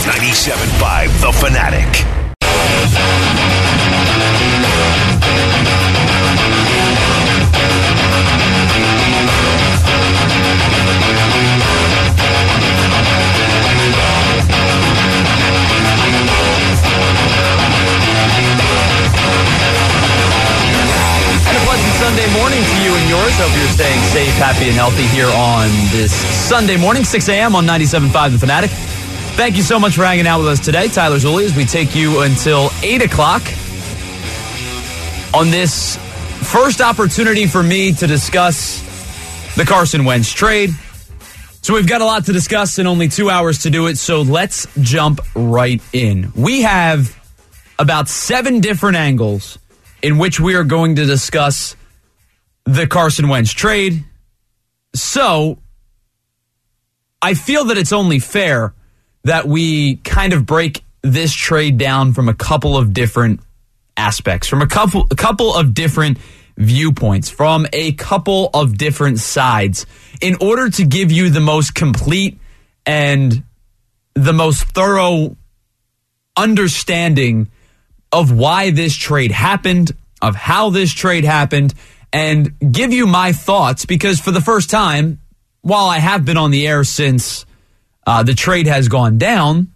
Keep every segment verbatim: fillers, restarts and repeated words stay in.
ninety-seven point five The Fanatic. Sunday morning to you and yours. Hope you're staying safe, happy, and healthy here on this Sunday morning, six a.m. on ninety-seven point five The Fanatic. Thank you so much for hanging out with us today. Tyler Zulli, as we take you until eight o'clock on this first opportunity for me to discuss the Carson Wentz trade. So we've got a lot to discuss and only two hours to do it, so let's jump right in. We have about seven different angles in which we are going to discuss the Carson Wentz trade. So I feel that it's only fair that we kind of break this trade down from a couple of different aspects, from a couple a couple of different viewpoints, from a couple of different sides, in order to give you the most complete and the most thorough understanding of why this trade happened, of how this trade happened, and give you my thoughts, because for the first time, while I have been on the air since uh, the trade has gone down,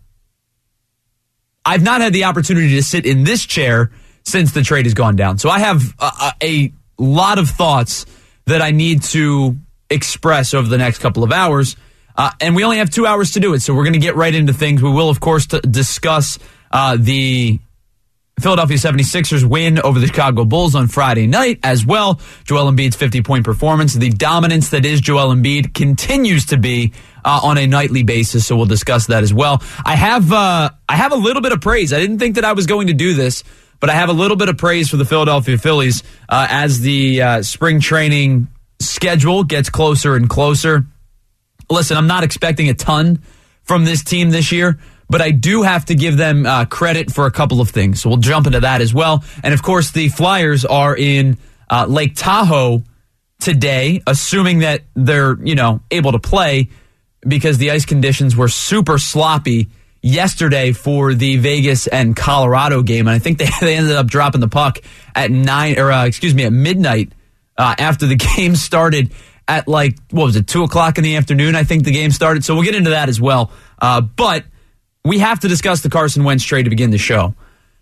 I've not had the opportunity to sit in this chair since the trade has gone down. So I have a, a lot of thoughts that I need to express over the next couple of hours, uh, and we only have two hours to do it, so we're going to get right into things. We will, of course, t- discuss uh, the Philadelphia seventy-sixers win over the Chicago Bulls on Friday night as well. Joel Embiid's fifty-point performance. The dominance that is Joel Embiid continues to be uh, on a nightly basis, so we'll discuss that as well. I have uh, I have a little bit of praise. I didn't think that I was going to do this, but I have a little bit of praise for the Philadelphia Phillies uh, as the uh, spring training schedule gets closer and closer. Listen, I'm not expecting a ton from this team this year, but I do have to give them uh, credit for a couple of things. So we'll jump into that as well. And, of course, the Flyers are in uh, Lake Tahoe today, assuming that they're, you know, able to play, because the ice conditions were super sloppy yesterday for the Vegas and Colorado game. And I think they, they ended up dropping the puck at nine, or uh, excuse me, at midnight uh, after the game started at like, what was it, two o'clock in the afternoon, I think the game started. So we'll get into that as well. Uh, but we have to discuss the Carson Wentz trade to begin the show.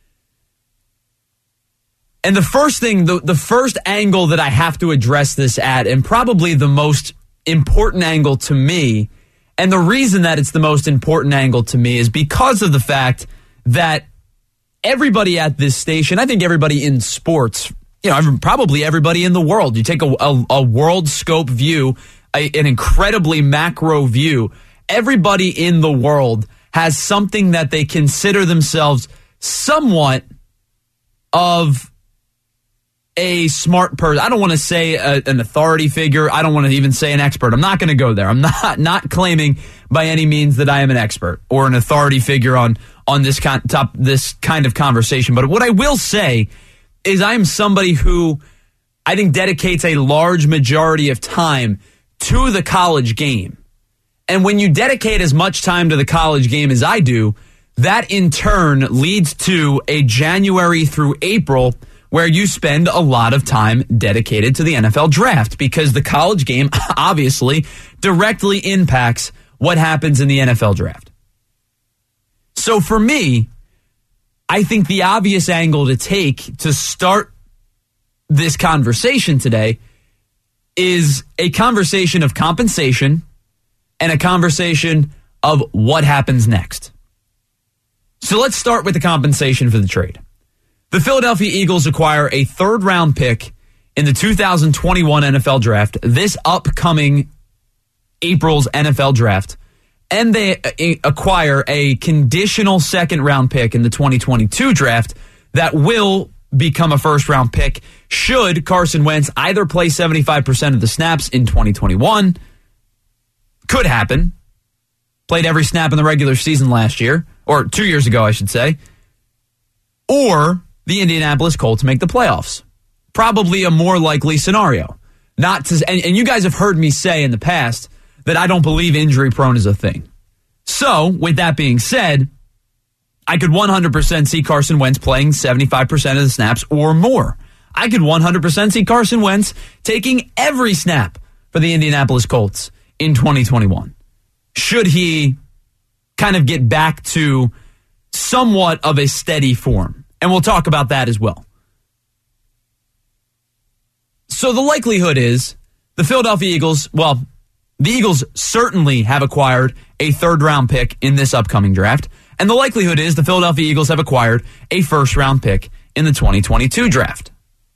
And the first thing, the, the first angle that I have to address this at, and probably the most important angle to me, and the reason that it's the most important angle to me is because of the fact that everybody at this station, I think everybody in sports, you know, probably everybody in the world, you take a, a, a world scope view, a, an incredibly macro view, everybody in the world has something that they consider themselves somewhat of a smart person. I don't want to say a, an authority figure. I don't want to even say an expert. I'm not going to go there. I'm not not claiming by any means that I am an expert or an authority figure on on this kind, top, this kind of conversation. But what I will say is I am somebody who I think dedicates a large majority of time to the college game. And when you dedicate as much time to the college game as I do, that in turn leads to a January through April where you spend a lot of time dedicated to the N F L draft, because the college game obviously directly impacts what happens in the N F L draft. So for me, I think the obvious angle to take to start this conversation today is a conversation of compensation and a conversation of what happens next. So let's start with the compensation for the trade. The Philadelphia Eagles acquire a third-round pick in the two thousand twenty-one N F L Draft, this upcoming April's N F L Draft, and they acquire a conditional second-round pick in the twenty twenty-two Draft that will become a first-round pick should Carson Wentz either play seventy-five percent of the snaps in twenty twenty-one, could happen, played every snap in the regular season last year, or two years ago, I should say, or the Indianapolis Colts make the playoffs. Probably a more likely scenario. Not to, and, and you guys have heard me say in the past that I don't believe injury prone is a thing. So, with that being said, I could one hundred percent see Carson Wentz playing seventy-five percent of the snaps or more. I could one hundred percent see Carson Wentz taking every snap for the Indianapolis Colts in twenty twenty-one. Should he kind of get back to somewhat of a steady form? And we'll talk about that as well. So the likelihood is the Philadelphia Eagles, well, the Eagles certainly have acquired a third-round pick in this upcoming draft. And the likelihood is the Philadelphia Eagles have acquired a first-round pick in the twenty twenty-two draft.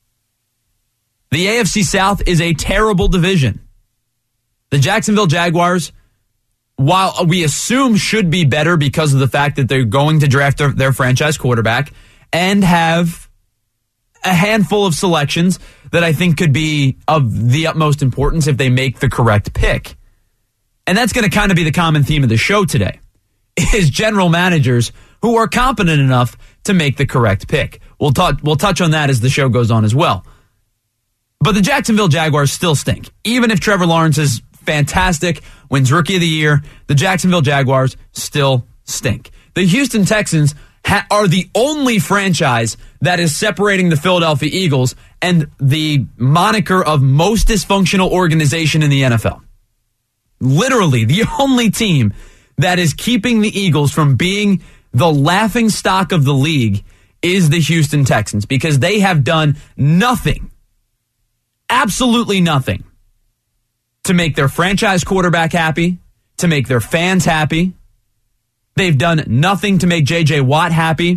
The A F C South is a terrible division. The Jacksonville Jaguars, while we assume should be better because of the fact that they're going to draft their, their franchise quarterback and have a handful of selections that I think could be of the utmost importance if they make the correct pick. And that's going to kind of be the common theme of the show today, is general managers who are competent enough to make the correct pick. We'll, t- we'll touch on that as the show goes on as well. But the Jacksonville Jaguars still stink. Even if Trevor Lawrence is fantastic, wins Rookie of the Year, the Jacksonville Jaguars still stink. The Houston Texans ha- are the only franchise that is separating the Philadelphia Eagles and the moniker of most dysfunctional organization in the N F L. Literally, the only team that is keeping the Eagles from being the laughing stock of the league is the Houston Texans, because they have done nothing, absolutely nothing, to make their franchise quarterback happy, to make their fans happy. They've done nothing to make J J Watt happy,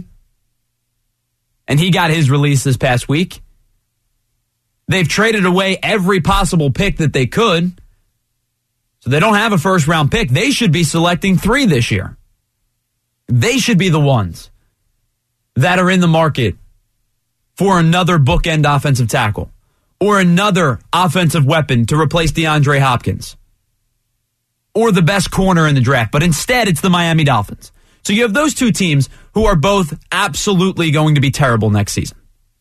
and he got his release this past week. They've traded away every possible pick that they could, so they don't have a first-round pick. They should be selecting three this year. They should be the ones that are in the market for another bookend offensive tackle or another offensive weapon to replace DeAndre Hopkins or the best corner in the draft. But instead, it's the Miami Dolphins. So you have those two teams who are both absolutely going to be terrible next season.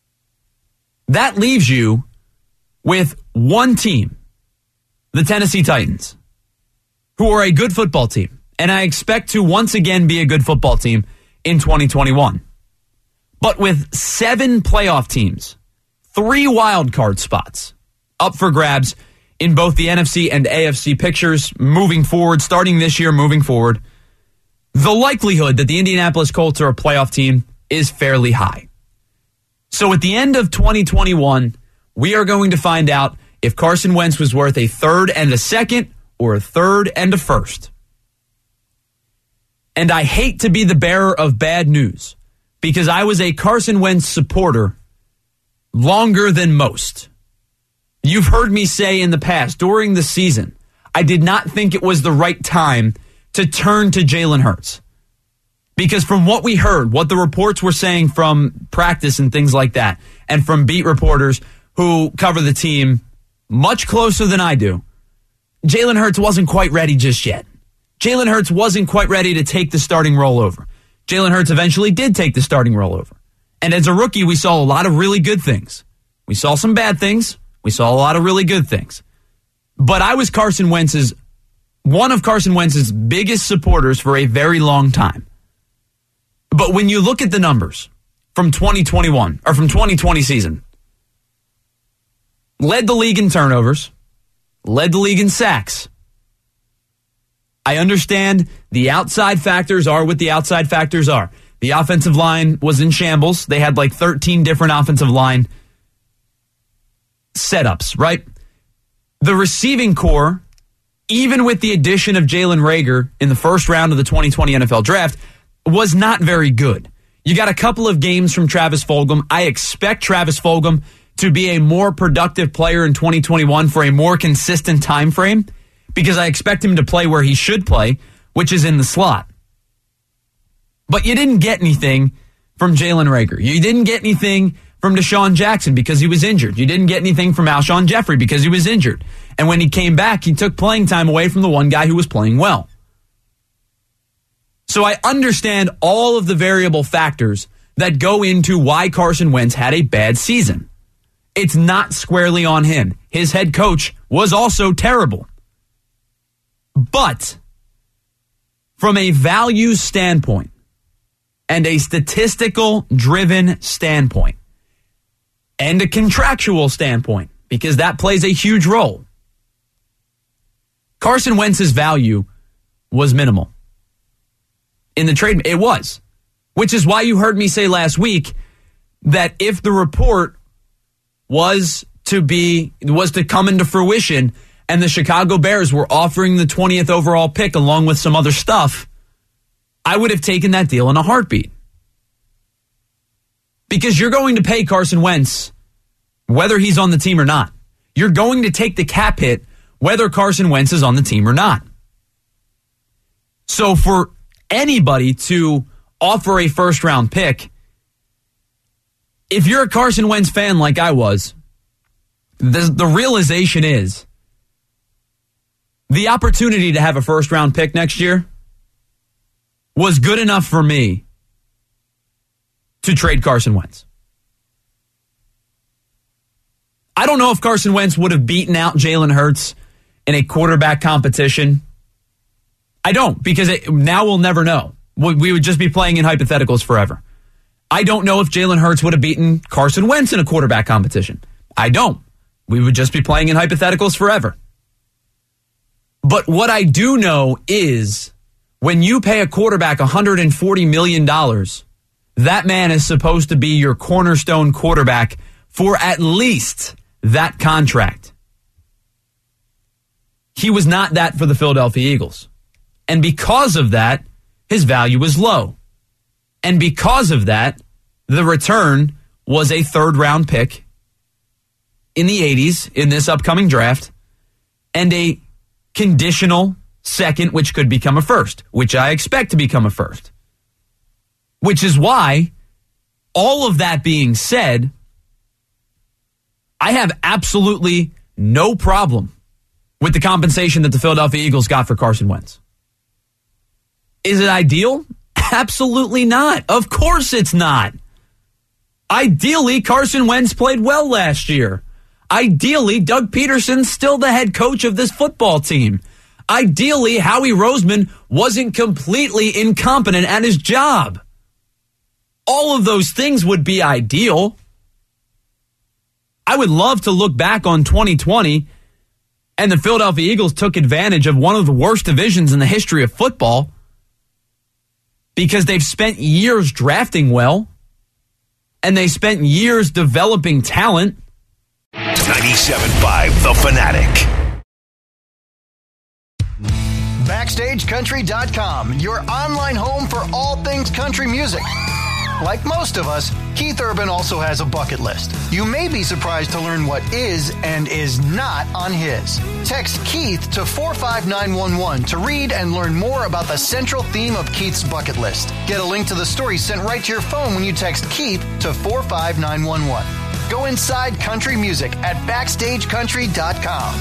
That leaves you with one team, the Tennessee Titans, who are a good football team. And I expect to once again be a good football team in twenty twenty-one. But with seven playoff teams, three wild card spots up for grabs in both the N F C and A F C pictures moving forward, starting this year, moving forward, the likelihood that the Indianapolis Colts are a playoff team is fairly high. So at the end of twenty twenty-one, we are going to find out if Carson Wentz was worth a third and a second or a third and a first. And I hate to be the bearer of bad news, because I was a Carson Wentz supporter longer than most. You've heard me say in the past, during the season, I did not think it was the right time to turn to Jalen Hurts. Because from what we heard, what the reports were saying from practice and things like that, and from beat reporters who cover the team much closer than I do, Jalen Hurts wasn't quite ready just yet. Jalen Hurts wasn't quite ready to take the starting role over. Jalen Hurts eventually did take the starting role over. And as a rookie, we saw a lot of really good things. We saw some bad things. We saw a lot of really good things. But I was Carson Wentz's, one of Carson Wentz's biggest supporters for a very long time. But when you look at the numbers from twenty twenty-one, or from twenty twenty season, led the league in turnovers, led the league in sacks. I understand the outside factors are what the outside factors are. The offensive line was in shambles. They had like thirteen different offensive line setups, right? The receiving core, even with the addition of Jalen Reagor in the first round of the twenty twenty N F L draft, was not very good. You got a couple of games from Travis Fulgham. I expect Travis Fulgham to be a more productive player in twenty twenty-one for a more consistent time frame, because I expect him to play where he should play, which is in the slot. But you didn't get anything from Jalen Reagor. You didn't get anything from Deshaun Jackson because he was injured. You didn't get anything from Alshon Jeffrey because he was injured. And when he came back, he took playing time away from the one guy who was playing well. So I understand all of the variable factors that go into why Carson Wentz had a bad season. It's not squarely on him. His head coach was also terrible. But from a value standpoint, and a statistical driven standpoint and a contractual standpoint, because that plays a huge role, Carson Wentz's value was minimal in the trade. It was, which is why you heard me say last week that if the report was to be was to come into fruition and the Chicago Bears were offering the twentieth overall pick along with some other stuff, I would have taken that deal in a heartbeat. Because you're going to pay Carson Wentz whether he's on the team or not. You're going to take the cap hit whether Carson Wentz is on the team or not. So for anybody to offer a first-round pick, if you're a Carson Wentz fan like I was, the, the realization is the opportunity to have a first-round pick next year was good enough for me to trade Carson Wentz. I don't know if Carson Wentz would have beaten out Jalen Hurts in a quarterback competition. I don't, because it, now we'll never know. We, we would just be playing in hypotheticals forever. I don't know if Jalen Hurts would have beaten Carson Wentz in a quarterback competition. I don't. We would just be playing in hypotheticals forever. But what I do know is when you pay a quarterback one hundred forty million dollars, that man is supposed to be your cornerstone quarterback for at least that contract. He was not that for the Philadelphia Eagles. And because of that, his value was low. And because of that, the return was a third-round pick in the eighties in this upcoming draft and a conditional second, which could become a first, which I expect to become a first. Which is why, all of that being said, I have absolutely no problem with the compensation that the Philadelphia Eagles got for Carson Wentz. Is it ideal? Absolutely not. Of course it's not. Ideally, Carson Wentz played well last year. Ideally, Doug Peterson's still the head coach of this football team. Ideally, Howie Roseman wasn't completely incompetent at his job. All of those things would be ideal. I would love to look back on twenty twenty and the Philadelphia Eagles took advantage of one of the worst divisions in the history of football because they've spent years drafting well and they spent years developing talent. ninety-seven point five The Fanatic. Backstage Country dot com, your online home for all things country music. Like most of us, Keith Urban also has a bucket list. You may be surprised to learn what is and is not on his. Text Keith to four five nine one one to read and learn more about the central theme of Keith's bucket list. Get a link to the story sent right to your phone when you text Keith to four five nine one one. Go inside country music at Backstage Country dot com.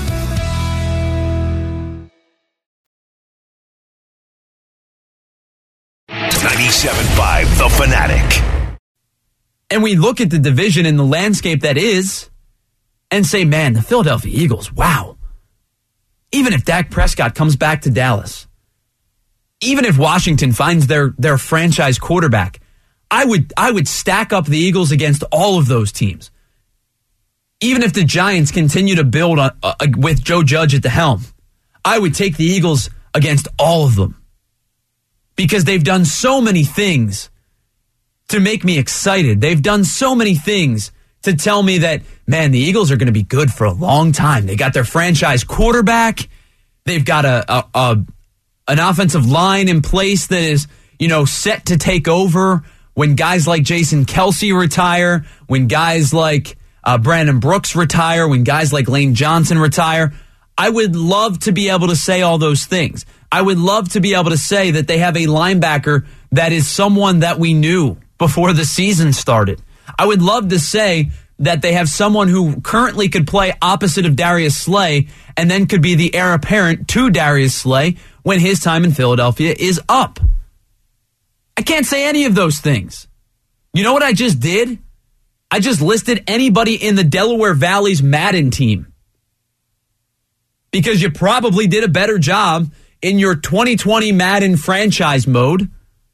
ninety-seven point five The Fanatic. And we look at the division and the landscape that is and say, man, the Philadelphia Eagles, wow. Even if Dak Prescott comes back to Dallas, even if Washington finds their, their franchise quarterback, I would I would stack up the Eagles against all of those teams. Even if the Giants continue to build on, uh, with Joe Judge at the helm, I would take the Eagles against all of them. Because they've done so many things to make me excited. They've done so many things to tell me that, man, the Eagles are going to be good for a long time. They got their franchise quarterback. They've got a, a, a an offensive line in place that is, you know, set to take over when guys like Jason Kelce retire, when guys like uh, Brandon Brooks retire, when guys like Lane Johnson retire. I would love to be able to say all those things. I would love to be able to say that they have a linebacker that is someone that we knew before the season started. I would love to say that they have someone who currently could play opposite of Darius Slay and then could be the heir apparent to Darius Slay when his time in Philadelphia is up. I can't say any of those things. You know what I just did? I just listed anybody in the Delaware Valley's Madden team. Because you probably did a better job in your twenty twenty Madden franchise mode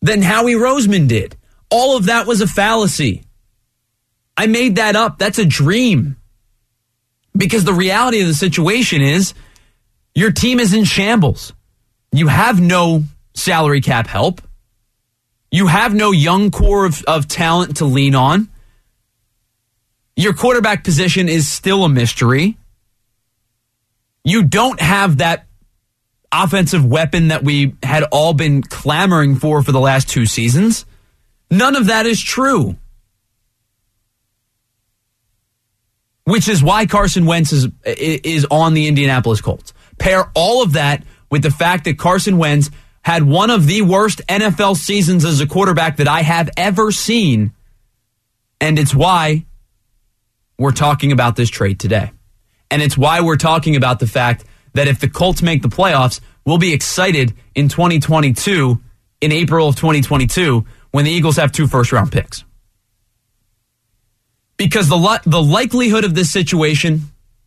than Howie Roseman did. All of that was a fallacy. I made that up. That's a dream. Because the reality of the situation is your team is in shambles. You have no salary cap help. You have no young core of, of talent to lean on. Your quarterback position is still a mystery. You don't have that offensive weapon that we had all been clamoring for for the last two seasons. None of that is true. Which is why Carson Wentz is, is on the Indianapolis Colts. Pair all of that with the fact that Carson Wentz had one of the worst N F L seasons as a quarterback that I have ever seen. And it's why we're talking about this trade today. And it's why we're talking about the fact that if the Colts make the playoffs, we'll be excited in twenty twenty-two, in April of twenty twenty-two, when the Eagles have two first-round picks. Because the li- the likelihood of this situation,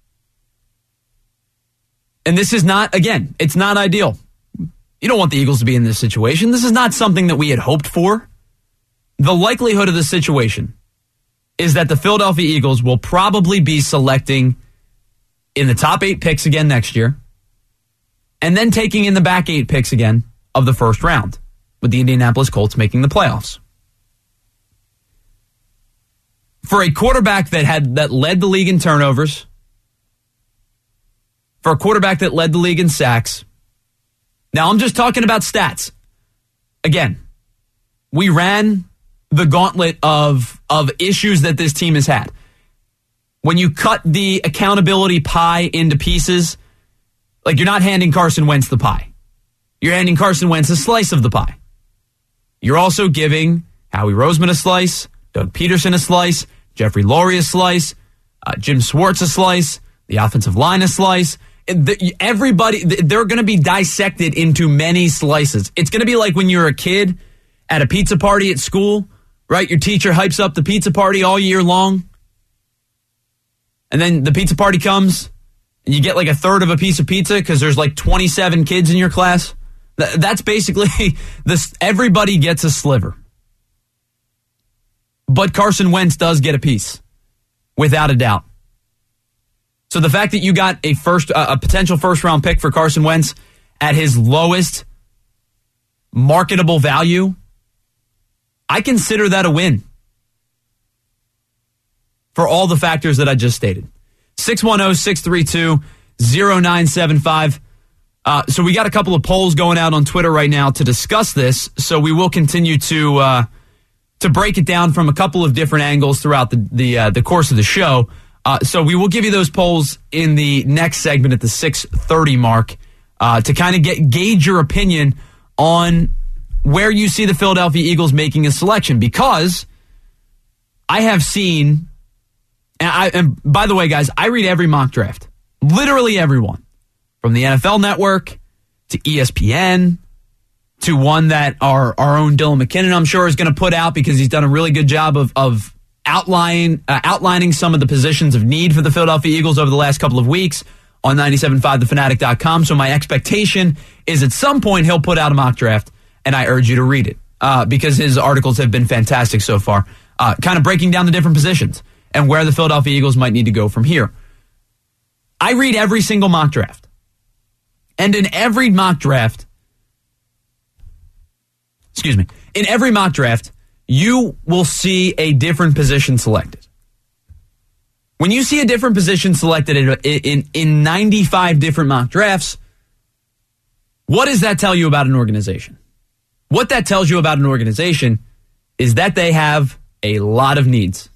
and this is not, again, it's not ideal. You don't want the Eagles to be in this situation. This is not something that we had hoped for. The likelihood of the situation is that the Philadelphia Eagles will probably be selecting in the top eight picks again next year, and then taking in the back eight picks again of the first round, with the Indianapolis Colts making the playoffs. For a quarterback that had that led the league in turnovers, for a quarterback that led the league in sacks. Now, I'm just talking about stats. Again, we ran the gauntlet of, of issues that this team has had. When you cut the accountability pie into pieces, like you're not handing Carson Wentz the pie. You're handing Carson Wentz a slice of the pie. You're also giving Howie Roseman a slice, Doug Peterson a slice, Jeffrey Lurie a slice, uh, Jim Schwartz a slice, the offensive line a slice. The, everybody, they're going to be dissected into many slices. It's going to be like when you're a kid at a pizza party at school, right? Your teacher hypes up the pizza party all year long. And then the pizza party comes and you get like a third of a piece of pizza because there's like twenty-seven kids in your class. That's basically this. Everybody gets a sliver. But Carson Wentz does get a piece, without a doubt. So the fact that you got a first, uh, a potential first round pick for Carson Wentz at his lowest marketable value, I consider that a win for all the factors that I just stated. six one zero, six three two, zero nine seven five. Uh, so we got a couple of polls going out on Twitter right now to discuss this. So we will continue to uh, to break it down from a couple of different angles throughout the the, uh, the course of the show. Uh, so we will give you those polls in the next segment at the six thirty mark uh, to kind of get gauge your opinion on where you see the Philadelphia Eagles making a selection. Because I have seen, and, I, and by the way, guys, I read every mock draft, literally everyone. From the N F L Network to E S P N to one that our, our own Dylan McKinnon, I'm sure, is going to put out because he's done a really good job of, of outline, uh, outlining some of the positions of need for the Philadelphia Eagles over the last couple of weeks on ninety-seven point five the fanatic dot com. So my expectation is at some point he'll put out a mock draft, and I urge you to read it uh, because his articles have been fantastic so far, uh, kind of breaking down the different positions and where the Philadelphia Eagles might need to go from here. I read every single mock draft. And in every mock draft, excuse me, in every mock draft, you will see a different position selected. When you see a different position selected in, in, in ninety-five different mock drafts, what does that tell you about an organization? What that tells you about an organization is that they have a lot of needs.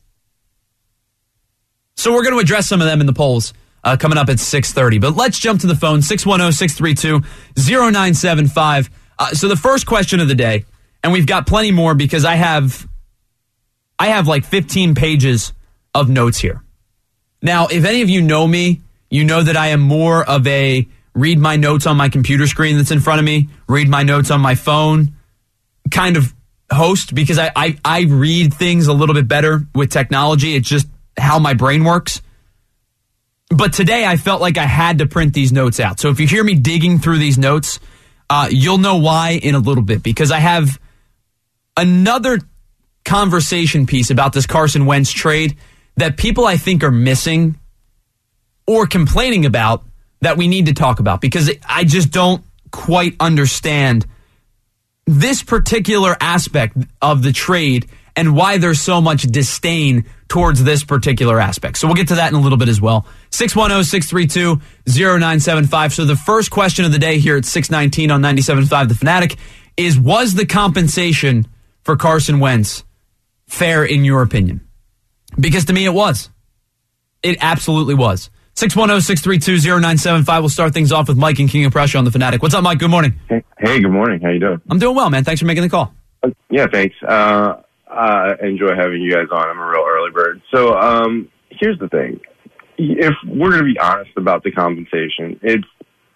So we're going to address some of them in the polls Uh, coming up at six thirty. But let's jump to the phone, six one zero, six three two, zero nine seven five. Uh, so the first question of the day, and we've got plenty more because I have, I have like fifteen pages of notes here. Now, if any of you know me, you know that I am more of a read my notes on my computer screen that's in front of me, read my notes on my phone kind of host because I, I, I read things a little bit better with technology. It's just how my brain works. But today I felt like I had to print these notes out. So if you hear me digging through these notes, uh, you'll know why in a little bit. Because I have another conversation piece about this Carson Wentz trade that people I think are missing or complaining about that we need to talk about, because I just don't quite understand this particular aspect of the trade and why there's so much disdain towards this particular aspect. So we'll get to that in a little bit as well. six one zero, six three two, zero nine seven five. So the first question of the day here at six nineteen on ninety-seven point five The Fanatic is, was the compensation for Carson Wentz fair in your opinion? Because to me it was. It absolutely was. six one zero, six three two, zero nine seven five. We'll start things off with Mike and King of Pressure on The Fanatic. What's up, Mike? Good morning. Hey, hey, good morning. How you doing? I'm doing well, man. Thanks for making the call. Uh, yeah, thanks. Uh, I enjoy having you guys on. I'm a real early bird. So um, here's the thing. If we're going to be honest about the compensation, it's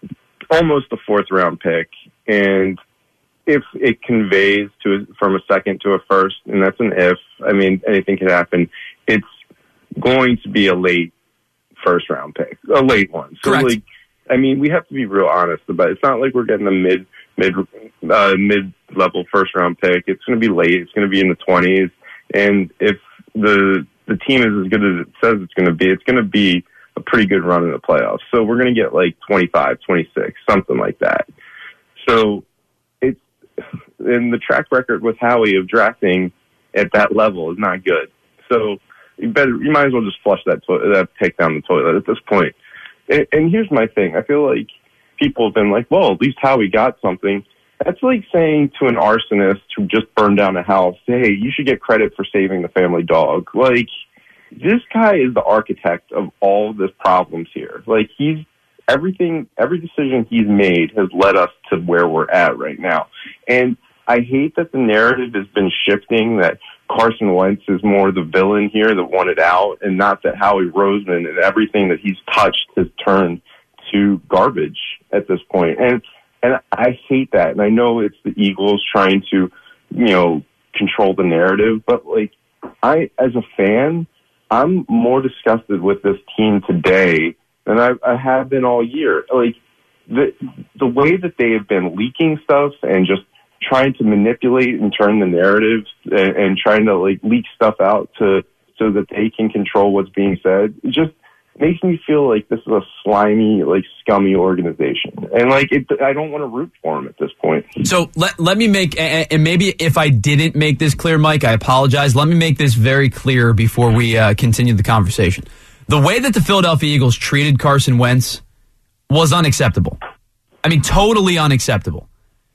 almost a fourth round pick. And if it conveys to from a second to a first, and that's an if, I mean, anything could happen, it's going to be a late first round pick, a late one. So, Correct. like, I mean, we have to be real honest about it. It's not like we're getting a mid, mid, uh, mid level first round pick. It's going to be late. It's going to be in the twenties. And if the, the team is as good as it says it's going to be, it's going to be a pretty good run in the playoffs. So we're going to get like twenty-five, twenty-six, something like that. So it's, and the track record with Howie of drafting at that level is not good. So you better, you might as well just flush that to- that pick down the toilet at this point. And, and here's my thing. I feel like people have been like, well, at least Howie got something. That's like saying to an arsonist who just burned down a house, hey, you should get credit for saving the family dog. Like, this guy is the architect of all of this problems here. Like, he's, everything, every decision he's made has led us to where we're at right now. And I hate that the narrative has been shifting, that Carson Wentz is more the villain here that wanted out, and not that Howie Roseman and everything that he's touched has turned to garbage at this point. And and I hate that. And I know it's the Eagles trying to, you know, control the narrative, but like, I, as a fan, I'm more disgusted with this team today than I, I have been all year. Like, the the way that they have been leaking stuff and just trying to manipulate and turn the narrative and, and trying to like leak stuff out to so that they can control what's being said, it just makes me feel like this is a slimy, like scummy organization. And like, it, I don't want to root for them at this point. So let, let me make, and maybe if I didn't make this clear, Mike, I apologize. Let me make this very clear before we uh, continue the conversation. The way that the Philadelphia Eagles treated Carson Wentz was unacceptable. I mean, totally unacceptable.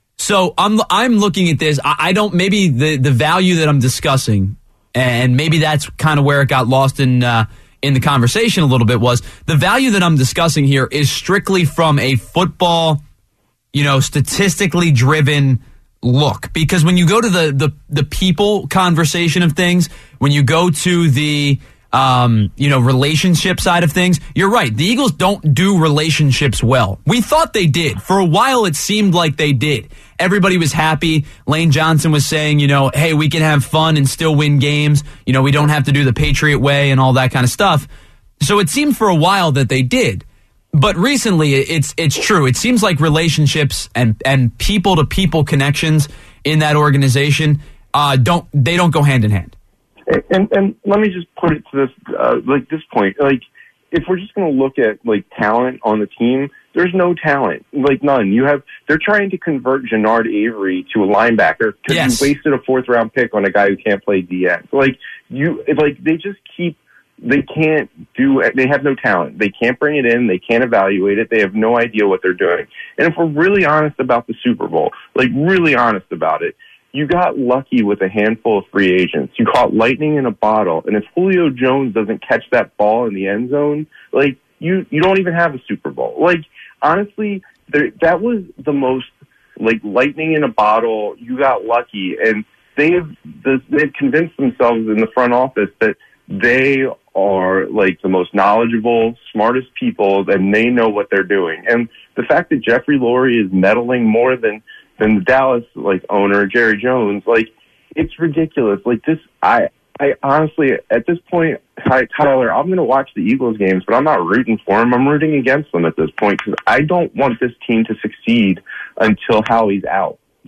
So I'm I'm looking at this. I, I don't, maybe the, the value that I'm discussing, and maybe that's kind of where it got lost in uh, in the conversation a little bit, was the value that I'm discussing here is strictly from a football, you know, statistically driven look. Because when you go to the the, the people conversation of things, when you go to the Um, you know, relationship side of things, you're right. The Eagles don't do relationships well. We thought they did. For a while, it seemed like they did. Everybody was happy. Lane Johnson was saying, you know, hey, we can have fun and still win games. You know, we don't have to do the Patriot way and all that kind of stuff. So it seemed for a while that they did. But recently, it's it's true. It seems like relationships and, and people-to-people connections in that organization uh, don't they don't go hand in hand. And and let me just put it to this uh, like this point, like, if we're just going to look at like talent on the team, there's no talent, like none. You have they're trying to convert Jannard Avery to a linebacker because Yes. you wasted a fourth round pick on a guy who can't play D N. Like you, like they just keep they can't do they have no talent. They can't bring it in. They can't evaluate it. They have no idea what they're doing. And if we're really honest about the Super Bowl, like really honest about it, you got lucky with a handful of free agents. You caught lightning in a bottle. And if Julio Jones doesn't catch that ball in the end zone, like, you, you don't even have a Super Bowl. Like, honestly, there, that was the most, like, lightning in a bottle. You got lucky. And they've, they've convinced themselves in the front office that they are, like, the most knowledgeable, smartest people, and they know what they're doing. And the fact that Jeffrey Lurie is meddling more than than the Dallas like owner, Jerry Jones, like, it's ridiculous. Like, this, I, I honestly, at this point, Tyler, I'm going to watch the Eagles games, but I'm not rooting for them. I'm rooting against them at this point because I don't want this team to succeed until Howie's out.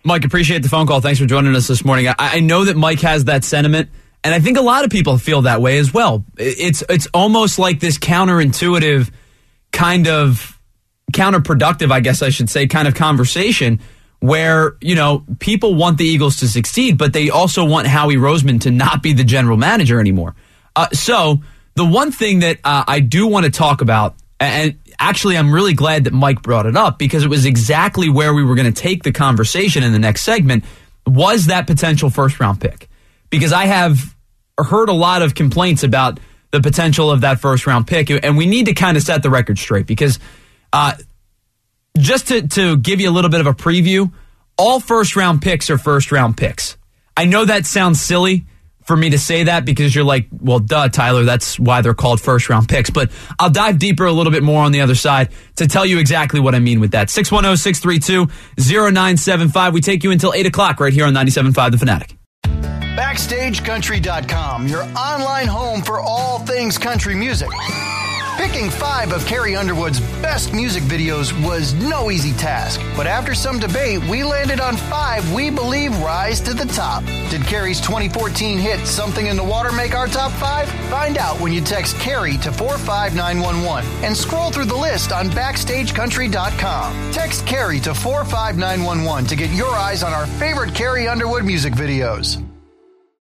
Mike, appreciate the phone call. Thanks for joining us this morning. I, I know that Mike has that sentiment, and I think a lot of people feel that way as well. It's it's almost like this counterintuitive kind of counterproductive, I guess I should say, kind of conversation where, you know, people want the Eagles to succeed, but they also want Howie Roseman to not be the general manager anymore. Uh, so the one thing that uh, I do want to talk about, and actually I'm really glad that Mike brought it up because it was exactly where we were going to take the conversation in the next segment, was that potential first round pick. Because I have heard a lot of complaints about the potential of that first round pick, and we need to kind of set the record straight because uh, just to, to give you a little bit of a preview, all first round picks are first round picks. I know that sounds silly for me to say that because you're like, well, duh, Tyler, that's why they're called first round picks. But I'll dive deeper a little bit more on the other side to tell you exactly what I mean with that. six one zero, six three two, zero nine seven five. We take you until eight o'clock right here on ninety-seven point five The Fanatic. Backstage Country dot com, your online home for all things country music. Picking five of Carrie Underwood's best music videos was no easy task, but after some debate, we landed on five we believe rise to the top. Did Carrie's twenty fourteen hit Something in the Water make our top five? Find out when you text Carrie to four five nine one one and scroll through the list on Backstage Country dot com. Text Carrie to four five nine one one to get your eyes on our favorite Carrie Underwood music videos.